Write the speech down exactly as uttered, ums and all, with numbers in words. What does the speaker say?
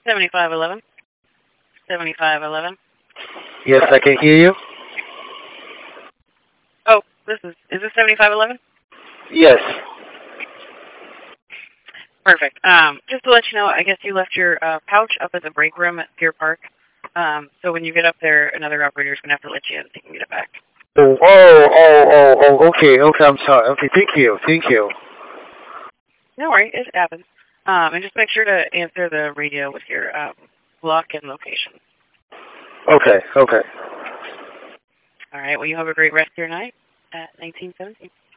seventy-five eleven. seventy-five eleven. Yes, I can hear you. Oh, this is, is this seventy-five eleven? Yes. Perfect. Um, just to let you know, I guess you left your uh, pouch up at the break room at Pier Park. Um, so when you get up there, another operator is going to have to let you in so you can get it back. Oh, oh, oh, oh, oh, okay, okay, I'm sorry. Okay, thank you, thank you. No worries, it happens. Um, and just make sure to answer the radio with your um, block and location. Okay, okay. All right, well, you have a great rest of your night at nineteen seventeen.